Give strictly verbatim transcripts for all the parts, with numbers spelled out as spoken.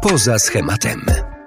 Poza schematem.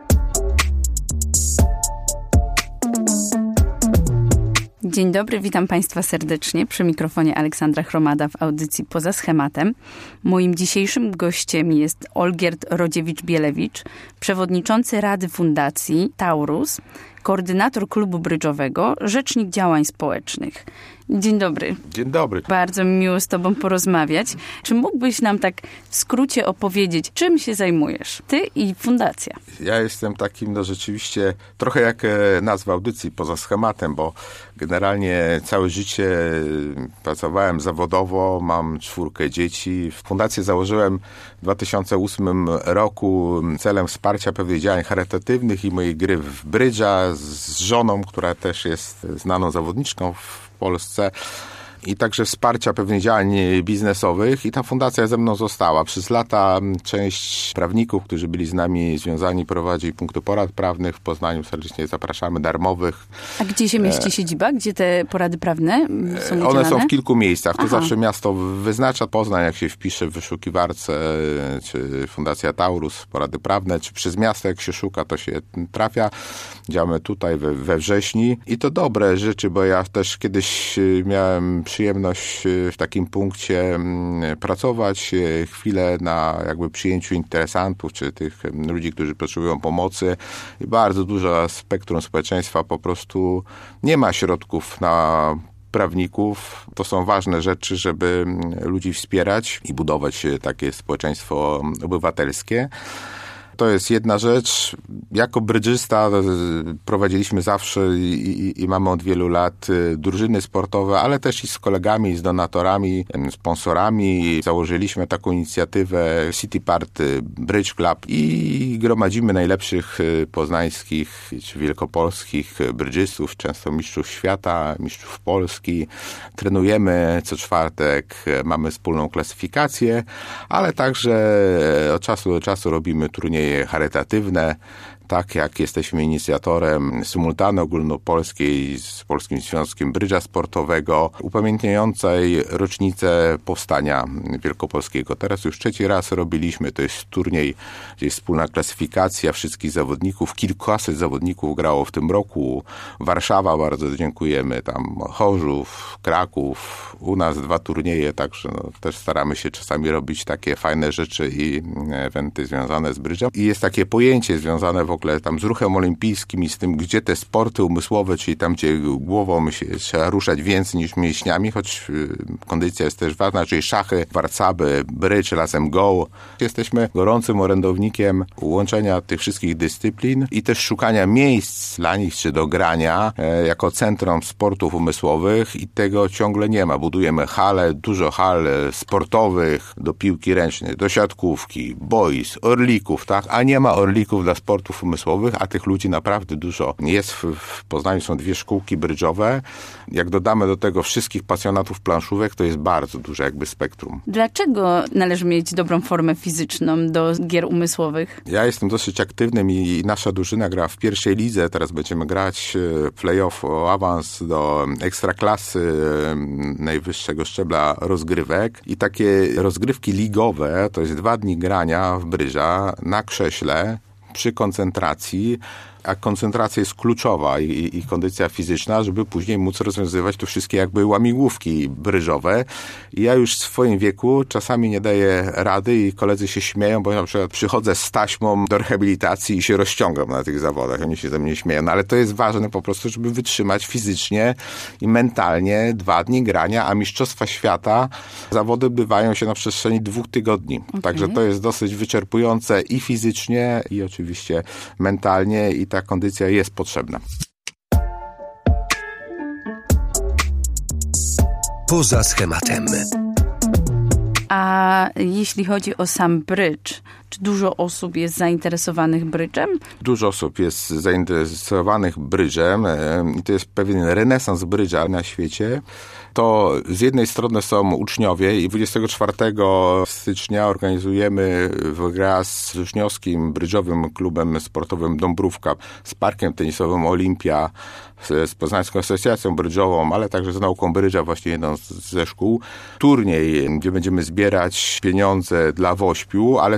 Dzień dobry, witam Państwa serdecznie. Przy mikrofonie Aleksandra Chromada w audycji Poza schematem. Moim dzisiejszym gościem jest Olgierd Rodziewicz-Bielewicz, przewodniczący Rady Fundacji Taurus, koordynator klubu brydżowego, rzecznik działań społecznych. Dzień dobry. Dzień dobry. Bardzo mi miło z Tobą porozmawiać. Czy mógłbyś nam tak w skrócie opowiedzieć, czym się zajmujesz? Ty i fundacja. Ja jestem takim, no rzeczywiście, trochę jak nazwa audycji, Poza schematem, bo generalnie całe życie pracowałem zawodowo, mam czwórkę dzieci. Fundację założyłem w dwa tysiące ósmym roku celem wsparcia pewnych działań charytatywnych i mojej gry w brydża z żoną, która też jest znaną zawodniczką w Polsce, i także wsparcia pewnych działań biznesowych, i ta fundacja ze mną została. Przez lata część prawników, którzy byli z nami związani, prowadzi punkty porad prawnych w Poznaniu. Serdecznie zapraszamy, darmowych. A gdzie się mieści siedziba? Gdzie te porady prawne są udzielane? One są w kilku miejscach. To Aha. zawsze miasto wyznacza. Poznań, jak się wpisze w wyszukiwarce, czy Fundacja Taurus, porady prawne, czy przez miasto, jak się szuka, to się trafia. Działamy tutaj we, we wrześni. I to dobre rzeczy, bo ja też kiedyś miałem przyjemność w takim punkcie pracować chwilę na jakby przyjęciu interesantów, czy tych ludzi, którzy potrzebują pomocy. I bardzo dużo spektrum społeczeństwa po prostu nie ma środków na prawników. To są ważne rzeczy, żeby ludzi wspierać i budować takie społeczeństwo obywatelskie. To jest jedna rzecz. Jako brydżysta prowadziliśmy zawsze i, i, i mamy od wielu lat drużyny sportowe, ale też i z kolegami, z donatorami, sponsorami. Założyliśmy taką inicjatywę City Party Bridge Club i gromadzimy najlepszych poznańskich czy wielkopolskich brydżystów, często mistrzów świata, mistrzów Polski. Trenujemy co czwartek, mamy wspólną klasyfikację, ale także od czasu do czasu robimy turnieje charytatywne, tak jak jesteśmy inicjatorem symultany ogólnopolskiej z Polskim Związkiem Brydża Sportowego, upamiętniającej rocznicę powstania wielkopolskiego. Teraz już trzeci raz robiliśmy, to jest turniej, gdzie jest wspólna klasyfikacja wszystkich zawodników. Kilkaset zawodników grało w tym roku. Warszawa, bardzo dziękujemy, tam Chorzów, Kraków, u nas dwa turnieje, także no, też staramy się czasami robić takie fajne rzeczy i eventy związane z brydżem. I jest takie pojęcie związane w ogóle tam z ruchem olimpijskim i z tym, gdzie te sporty umysłowe, czyli tam, gdzie głową się trzeba ruszać więcej niż mięśniami, choć kondycja jest też ważna, czyli szachy, warcaby, brydż, razem go. Jesteśmy gorącym orędownikiem łączenia tych wszystkich dyscyplin i też szukania miejsc dla nich, czy do grania, e, jako centrum sportów umysłowych, i tego ciągle nie ma. Budujemy hale, dużo hal sportowych, do piłki ręcznej, do siatkówki, boisk, orlików, tak? A nie ma orlików dla sportów umysłowych, a tych ludzi naprawdę dużo. Jest w, w Poznaniu, są dwie szkółki brydżowe. Jak dodamy do tego wszystkich pasjonatów planszówek, to jest bardzo duże jakby spektrum. Dlaczego należy mieć dobrą formę fizyczną do gier umysłowych? Ja jestem dosyć aktywnym i nasza drużyna gra w pierwszej lidze. Teraz będziemy grać play-off o awans do ekstraklasy, najwyższego szczebla rozgrywek. I takie rozgrywki ligowe to jest dwa dni grania w brydża na krześle, przy koncentracji, a koncentracja jest kluczowa i, i kondycja fizyczna, żeby później móc rozwiązywać to wszystkie jakby łamigłówki brydżowe. I ja już w swoim wieku czasami nie daję rady i koledzy się śmieją, bo na przykład przychodzę z taśmą do rehabilitacji i się rozciągam na tych zawodach. Oni się ze mnie śmieją, no ale to jest ważne po prostu, żeby wytrzymać fizycznie i mentalnie dwa dni grania, a mistrzostwa świata, zawody odbywają się na przestrzeni dwóch tygodni. Okay. Także to jest dosyć wyczerpujące i fizycznie, i oczywiście mentalnie, i ta kondycja jest potrzebna. Poza schematem. A jeśli chodzi o sam brydż, czy dużo osób jest zainteresowanych brydżem? Dużo osób jest zainteresowanych brydżem i to jest pewien renesans brydża na świecie. To z jednej strony są uczniowie i dwudziestego czwartego stycznia organizujemy wraz z uczniowskim brydżowym klubem sportowym Dąbrówka, z parkiem tenisowym Olimpia, z Poznańską Asocjacją Brydżową, ale także z nauką brydża, właśnie jedną ze szkół, turniej, gdzie będziemy zbierać pieniądze dla Wośpiu, ale to też właśnie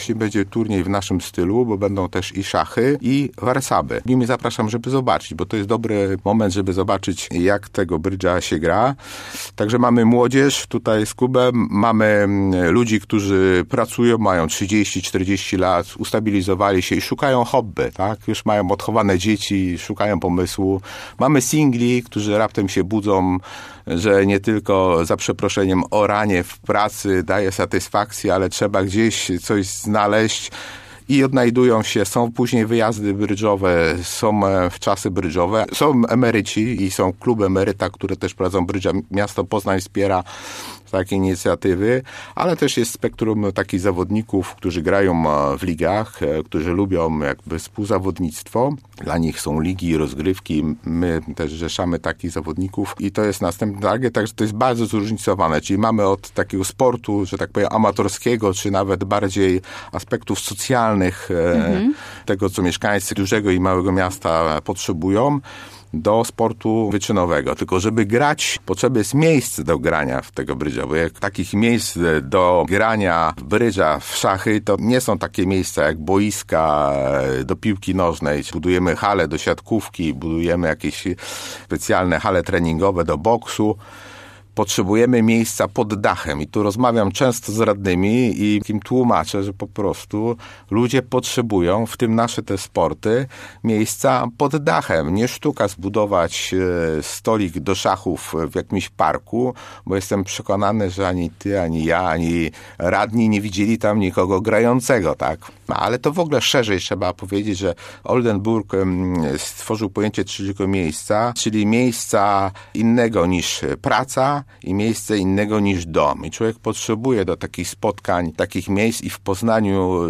właśnie będzie turniej w naszym stylu, bo będą też i szachy, i warsaby. I mnie zapraszam, żeby zobaczyć, bo to jest dobry moment, żeby zobaczyć, jak tego brydża się gra. Także mamy młodzież tutaj z klubem, mamy ludzi, którzy pracują, mają trzydzieści czterdzieści lat, ustabilizowali się i szukają hobby, tak? Już mają odchowane dzieci, szukają pomysłu. Mamy singli, którzy raptem się budzą, że nie tylko za przeproszeniem oranie w pracy daje satysfakcję, ale trzeba gdzieś coś znaleźć i odnajdują się. Są później wyjazdy brydżowe, są w czasy brydżowe, są emeryci i są kluby emeryta, które też prowadzą brydża. Miasto Poznań wspiera takie inicjatywy, ale też jest spektrum takich zawodników, którzy grają w ligach, którzy lubią jakby współzawodnictwo. Dla nich są ligi i rozgrywki. My też rzeszamy takich zawodników i to jest następny target, także to jest bardzo zróżnicowane. Czyli mamy od takiego sportu, że tak powiem, amatorskiego, czy nawet bardziej aspektów socjalnych, mhm. tego, co mieszkańcy dużego i małego miasta potrzebują, do sportu wyczynowego. Tylko żeby grać, potrzebne jest miejsce do grania w tego brydża, bo jak takich miejsc do grania w brydża, w szachy, to nie są takie miejsca jak boiska do piłki nożnej. Budujemy hale do siatkówki, budujemy jakieś specjalne hale treningowe do boksu. Potrzebujemy miejsca pod dachem i tu rozmawiam często z radnymi i im tłumaczę, że po prostu ludzie potrzebują, w tym nasze te sporty, miejsca pod dachem. Nie sztuka zbudować stolik do szachów w jakimś parku, bo jestem przekonany, że ani ty, ani ja, ani radni nie widzieli tam nikogo grającego, tak? Ale to w ogóle szerzej trzeba powiedzieć, że Oldenburg stworzył pojęcie trzeciego miejsca, czyli miejsca innego niż praca, i miejsce innego niż dom. I człowiek potrzebuje do takich spotkań, takich miejsc i w Poznaniu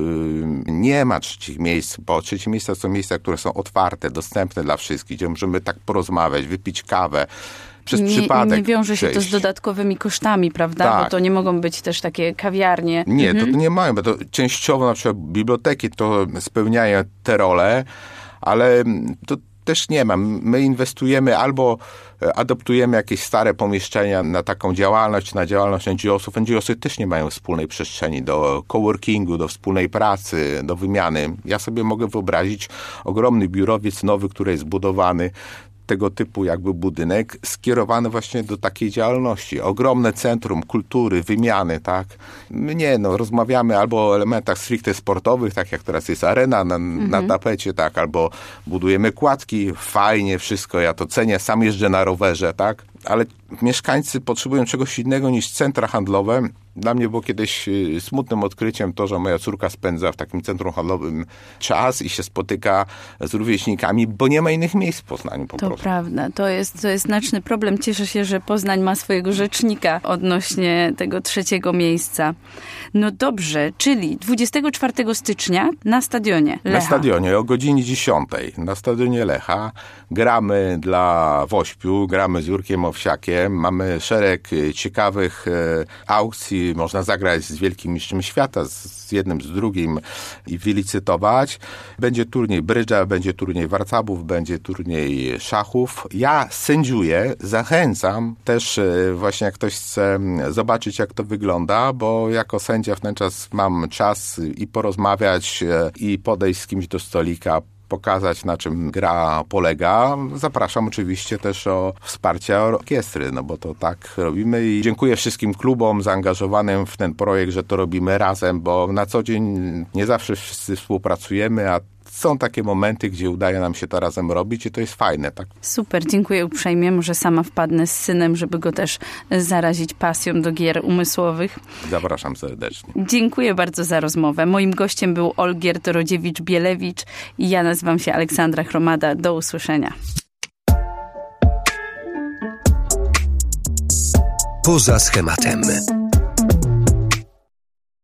nie ma trzecich miejsc, bo trzecie miejsca są miejsca, które są otwarte, dostępne dla wszystkich, gdzie możemy tak porozmawiać, wypić kawę. Przez nie, przypadek nie wiąże się przejść. to z dodatkowymi kosztami, prawda? Tak. Bo to nie mogą być też takie kawiarnie. Nie, mhm. to, to nie mają, bo to częściowo na przykład biblioteki to spełniają te role, ale to też nie ma. My inwestujemy albo adoptujemy jakieś stare pomieszczenia na taką działalność, na działalność N G O-sów. N G O-sy też nie mają wspólnej przestrzeni do coworkingu, do wspólnej pracy, do wymiany. Ja sobie mogę wyobrazić ogromny biurowiec nowy, który jest budowany, tego typu jakby budynek skierowany właśnie do takiej działalności. Ogromne centrum kultury, wymiany, tak? My nie, no, rozmawiamy albo o elementach stricte sportowych, tak jak teraz jest arena na, mhm. na tapecie, tak? Albo budujemy kładki, fajnie wszystko, ja to cenię, sam jeżdżę na rowerze, tak? Ale mieszkańcy potrzebują czegoś innego niż centra handlowe. Dla mnie było kiedyś smutnym odkryciem to, że moja córka spędza w takim centrum handlowym czas i się spotyka z rówieśnikami, bo nie ma innych miejsc w Poznaniu po to prostu. To prawda, to jest, to jest znaczny problem. Cieszę się, że Poznań ma swojego rzecznika odnośnie tego trzeciego miejsca. No dobrze, czyli dwudziestego czwartego stycznia na stadionie Lecha. Na stadionie o godzinie dziesiątej. Na stadionie Lecha gramy dla Wośpiu, gramy z Jurkiem Owsiakiem. Mamy szereg ciekawych aukcji. Można zagrać z wielkim mistrzem świata, z jednym, z drugim i wylicytować. Będzie turniej brydża, będzie turniej warcabów, będzie turniej szachów. Ja sędziuję, zachęcam też właśnie, jak ktoś chce zobaczyć, jak to wygląda, bo jako sędzia w ten czas mam czas i porozmawiać, i podejść z kimś do stolika, pokazać, na czym gra polega. Zapraszam oczywiście też o wsparcie orkiestry, no bo to tak robimy i dziękuję wszystkim klubom zaangażowanym w ten projekt, że to robimy razem, bo na co dzień nie zawsze wszyscy współpracujemy, a są takie momenty, gdzie udaje nam się to razem robić i to jest fajne. Tak? Super, dziękuję uprzejmie. Może sama wpadnę z synem, żeby go też zarazić pasją do gier umysłowych. Zapraszam serdecznie. Dziękuję bardzo za rozmowę. Moim gościem był Olgierd Rodziewicz-Bielewicz i ja nazywam się Aleksandra Chromada. Do usłyszenia. Poza schematem.